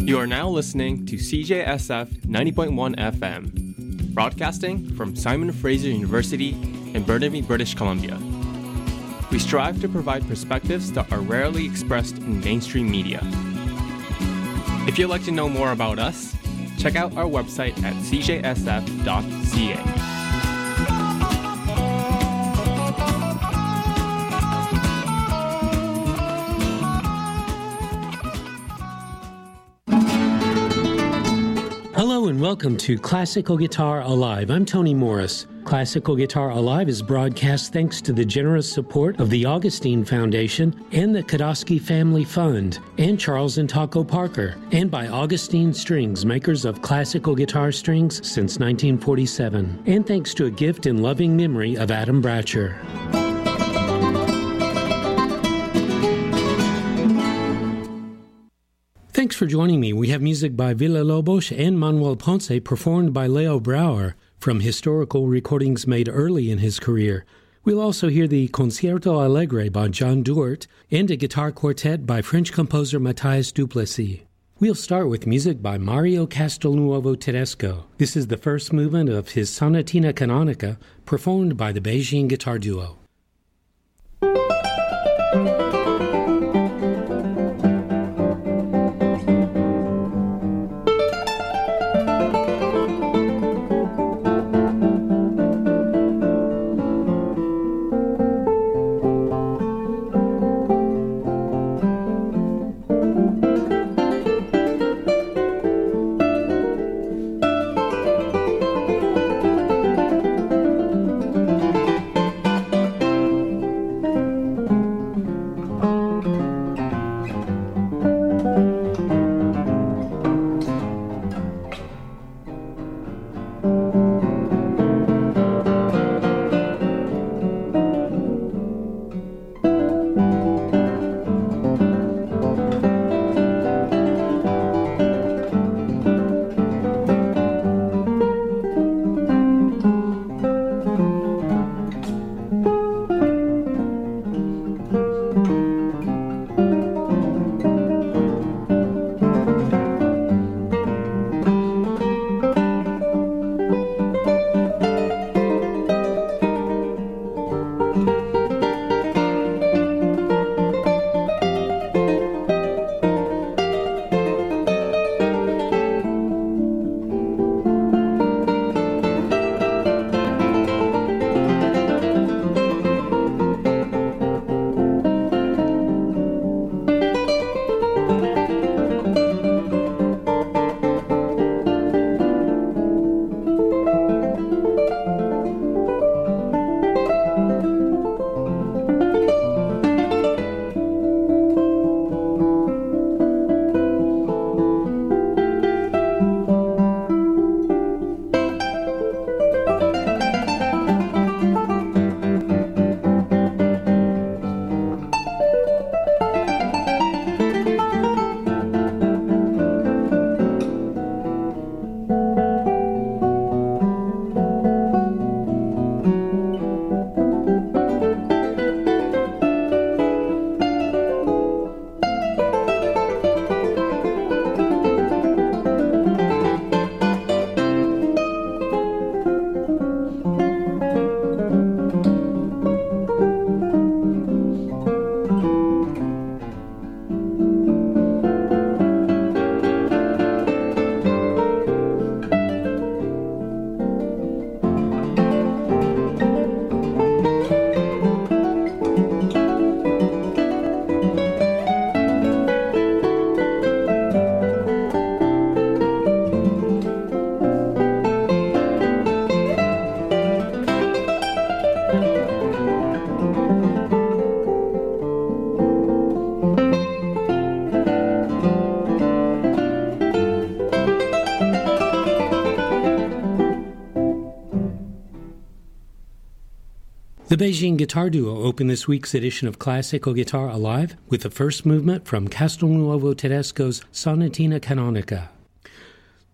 You are now listening to CJSF 90.1 FM, broadcasting from Simon Fraser University in Burnaby, British Columbia. We strive to provide perspectives that are rarely expressed in mainstream media. If you'd like to know more about us, check out our website at cjsf.ca. Hello and welcome to Classical Guitar Alive. I'm Tony Morris. Classical Guitar Alive is broadcast thanks to the generous support of the Augustine Foundation and the Kodosky Family Fund and Charles and Taco Parker, and by Augustine Strings, makers of classical guitar strings since 1947, and thanks to a gift in loving memory of Adam Bratcher. Thanks for joining me. We have music by Villa-Lobos and Manuel Ponce performed by Leo Brouwer from historical recordings made early in his career. We'll also hear the Concierto Allegre by John Duert and a guitar quartet by French composer Matthias Duplessis. We'll start with music by Mario Castelnuovo Tedesco. This is the first movement of his Sonatina Canonica performed by the Beijing Guitar Duo. The Beijing Guitar Duo opened this week's edition of Classical Guitar Alive with the first movement from Castelnuovo Tedesco's Sonatina Canonica.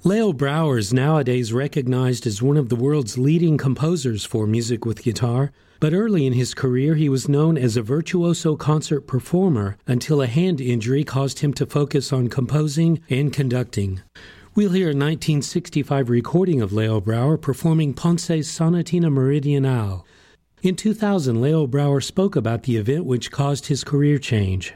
Leo Brouwer is nowadays recognized as one of the world's leading composers for music with guitar, but early in his career he was known as a virtuoso concert performer until a hand injury caused him to focus on composing and conducting. We'll hear a 1965 recording of Leo Brouwer performing Ponce's Sonatina Meridionale. In 2000, Leo Brouwer spoke about the event which caused his career change.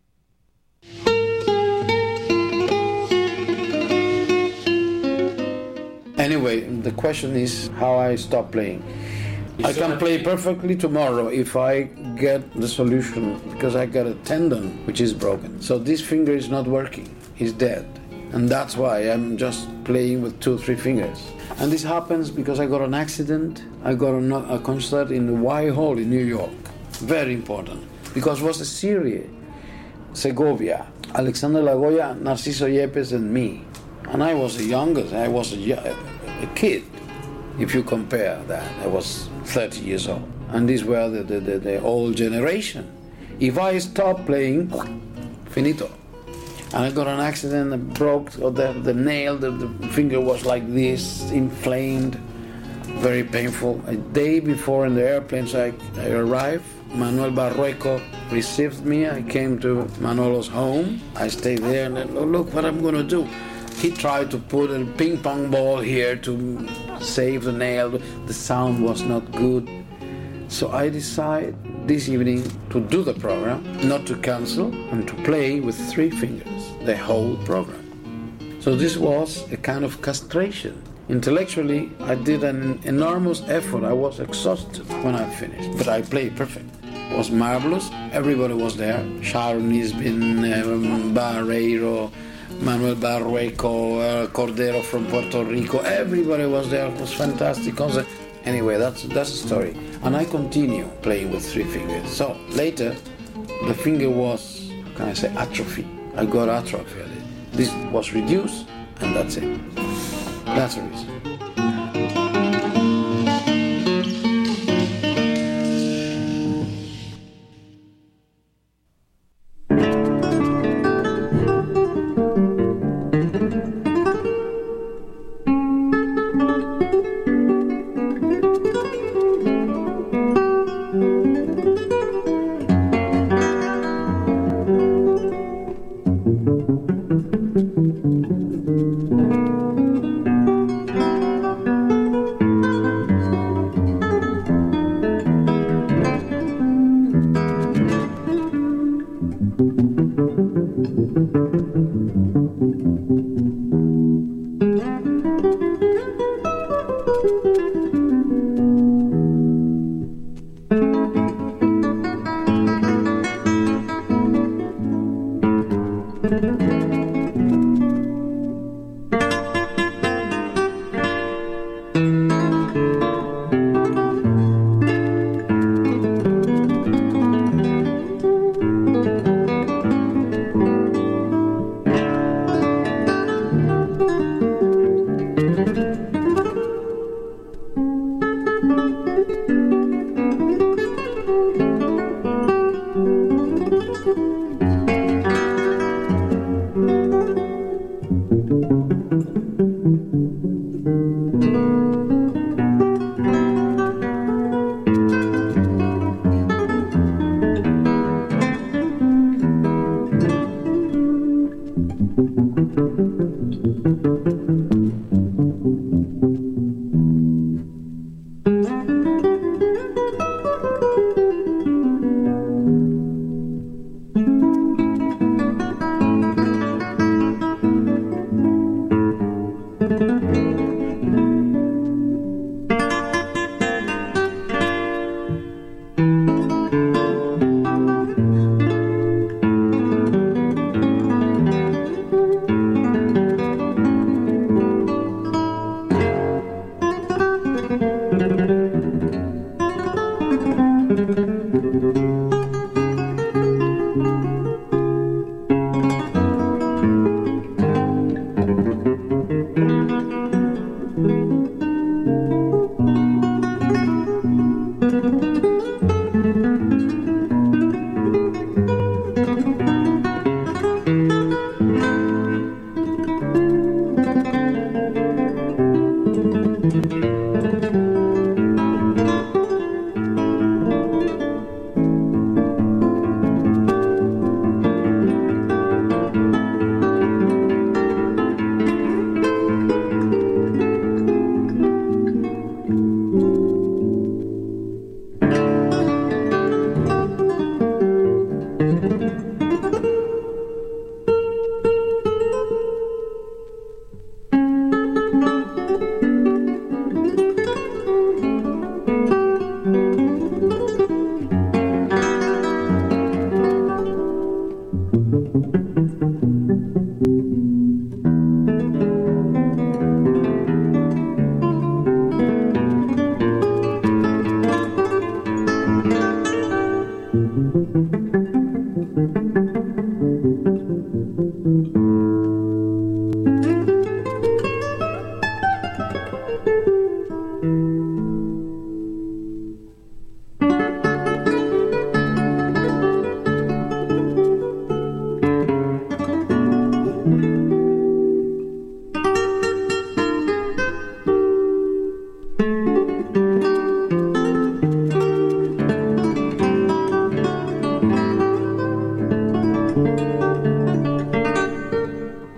Anyway, the question is how I stop playing. I can play perfectly tomorrow if I get the solution, because I got a tendon which is broken. So this finger is not working, it's dead. And that's why I'm just playing with 2 or 3 fingers. And this happens because I got an accident. I got a concert in the Y Hall in New York. Very important, because it was a series. Segovia, Alexander Lagoya, Narciso Yepes and me. And I was the youngest, I was a kid. If you compare that, I was 30 years old. And these were the old generation. If I stop playing, finito. And I got an accident, I broke the nail, the finger was like this, inflamed, very painful. A day before in the airplane, so I arrived. Manuel Barrueco received me. I came to Manolo's home. I stayed there and then, look what I'm going to do. He tried to put a ping pong ball here to save the nail. The sound was not good. So I decided this evening to do the program, not to cancel, and to play with 3 fingers, the whole program. So this was a kind of castration. Intellectually, I did an enormous effort. I was exhausted when I finished, but I played perfect. It was marvelous. Everybody was there. Sharon Nisbin, Barreiro, Manuel Barrueco, Cordero from Puerto Rico. Everybody was there. It was fantastic concert. Anyway, that's the story. And I continue playing with 3 fingers. So later, the finger was, how can I say, atrophy. I got atrophy. This was reduced, and that's it. That's the reason.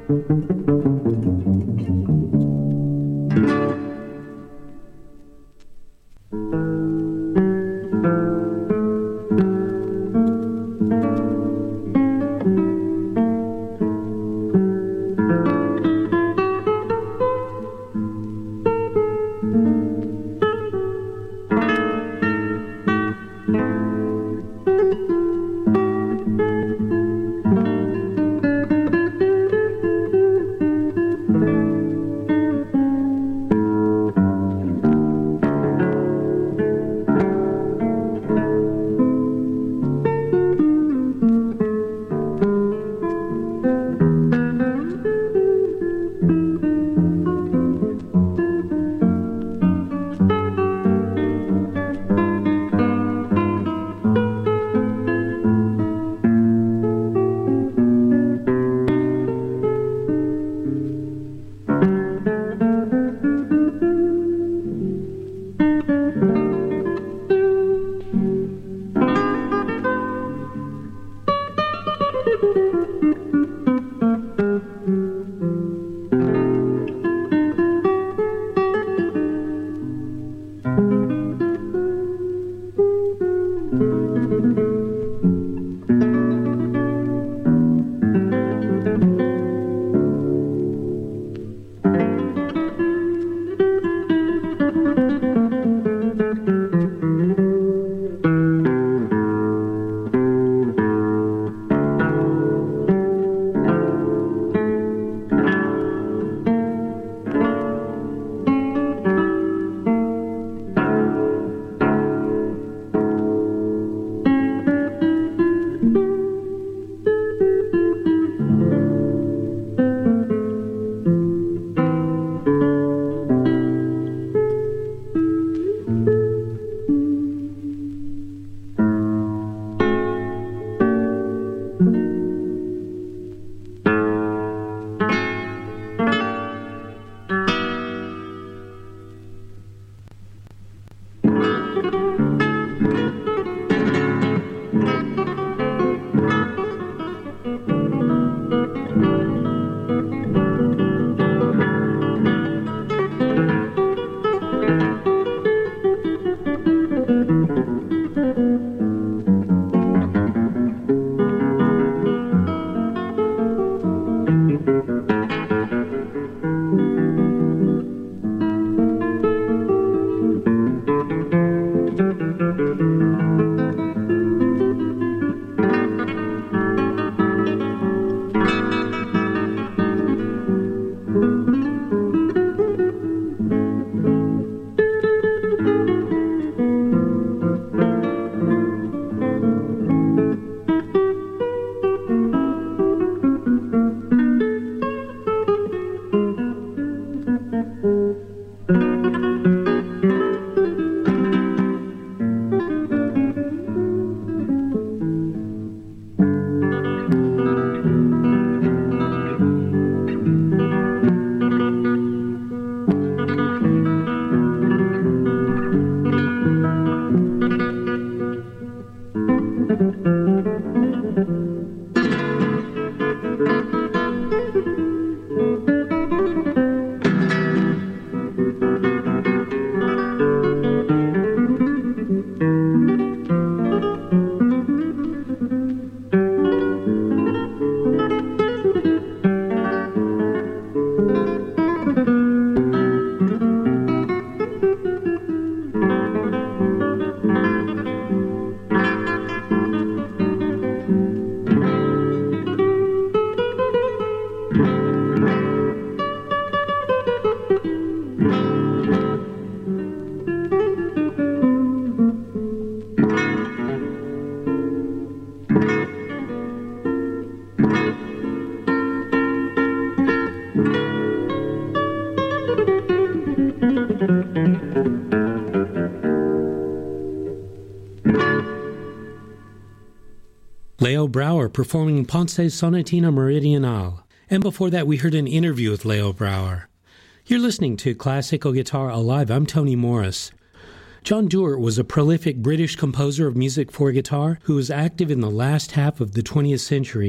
Leo Brouwer performing Ponce's Sonatina Meridionale. And before that, we heard an interview with Leo Brouwer. You're listening to Classical Guitar Alive. I'm Tony Morris. John Dewar was a prolific British composer of music for guitar who was active in the last half of the 20th century.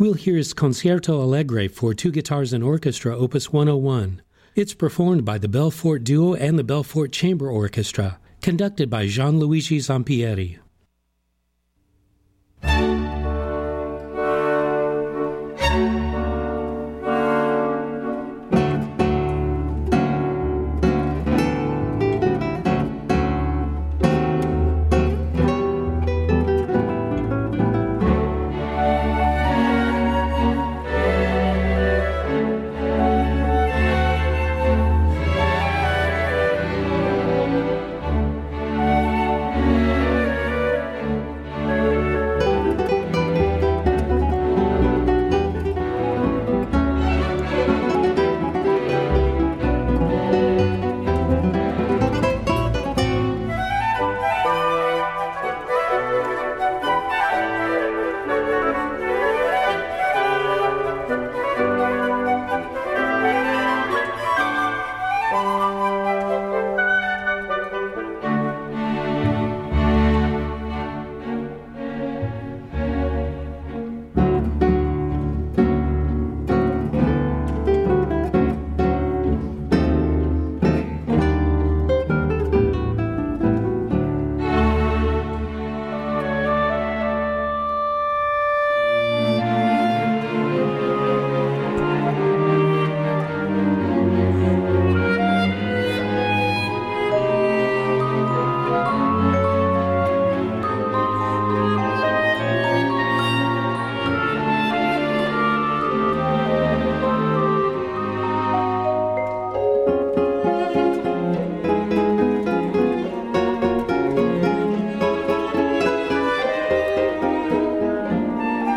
We'll hear his Concerto Allegre for two guitars and orchestra, Opus 101. It's performed by the Belfort Duo and the Belfort Chamber Orchestra, conducted by Gianluigi Zampieri.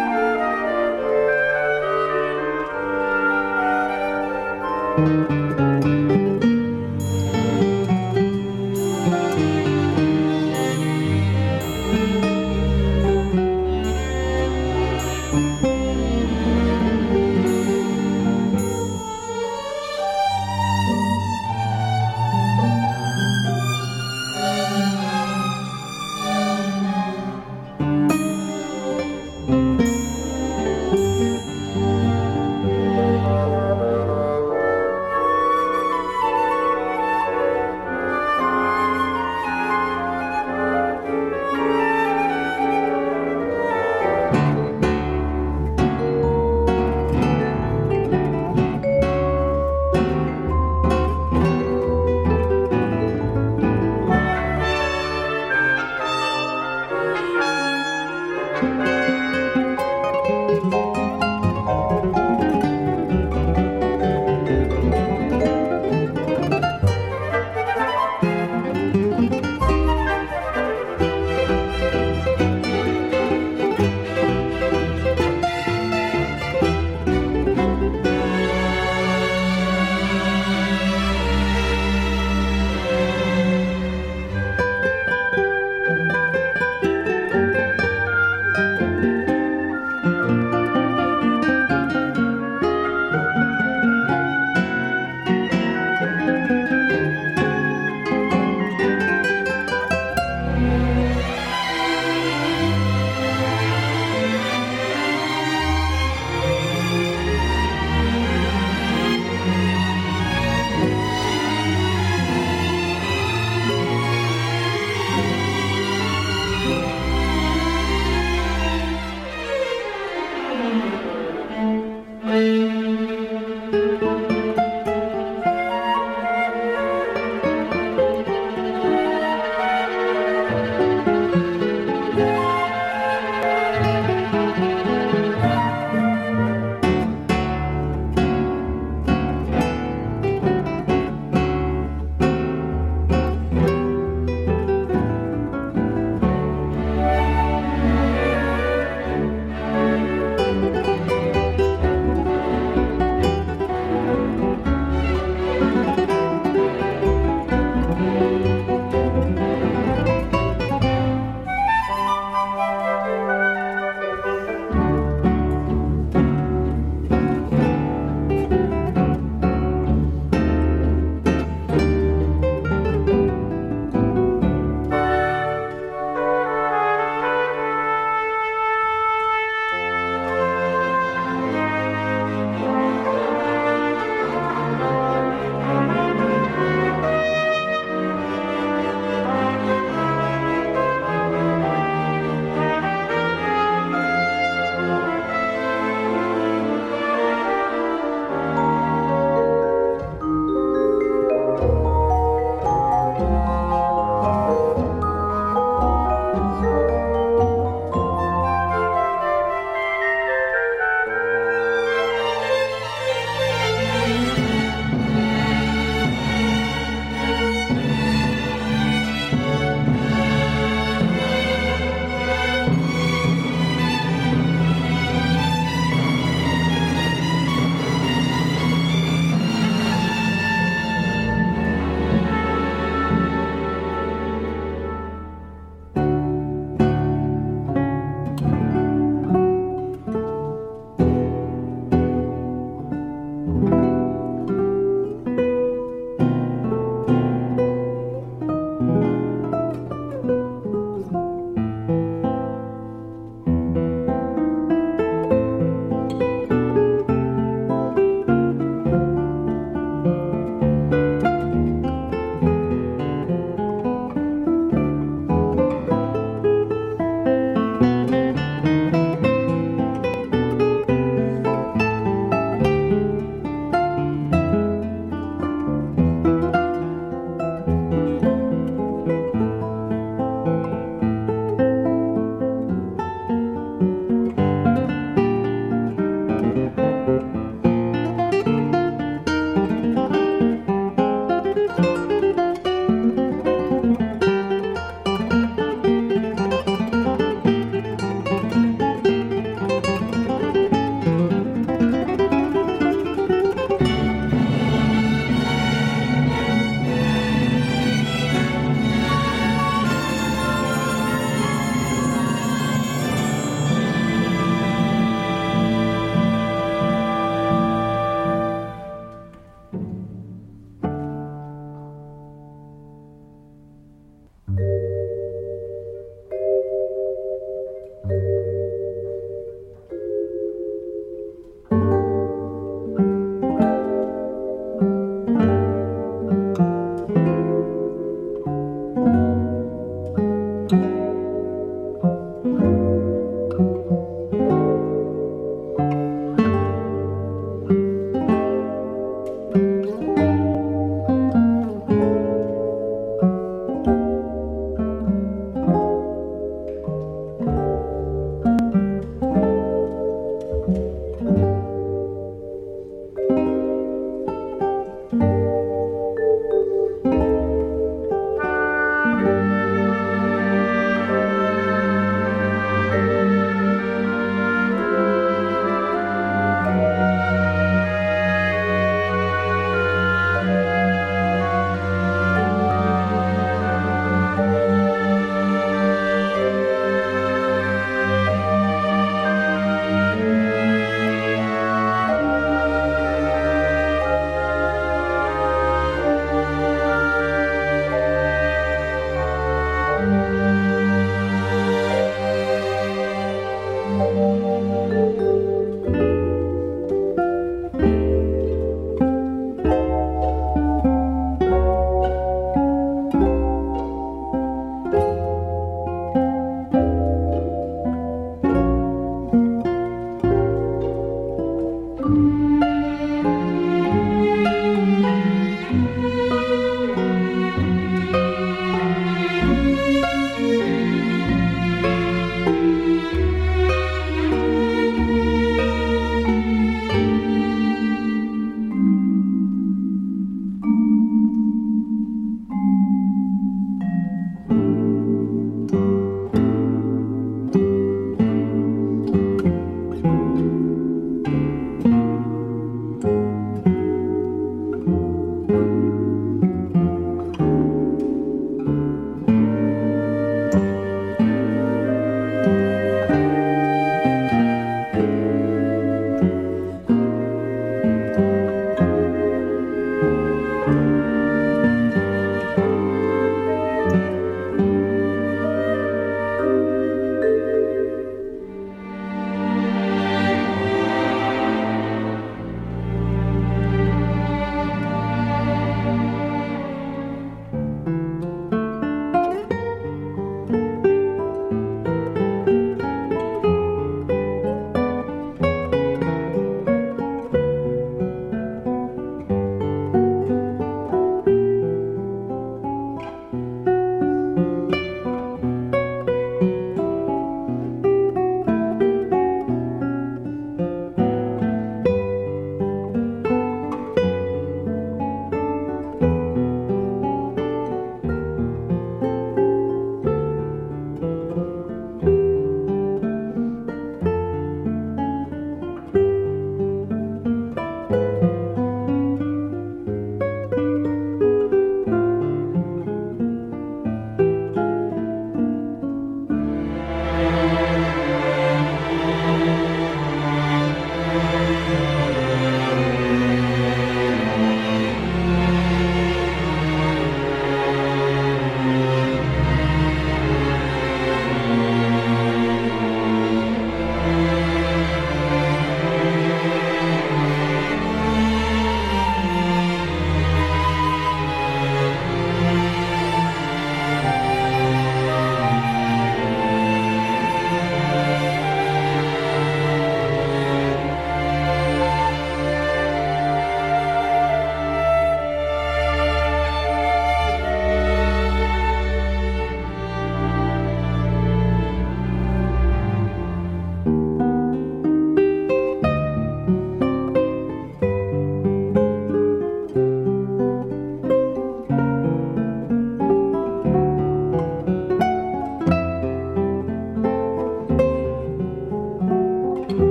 Música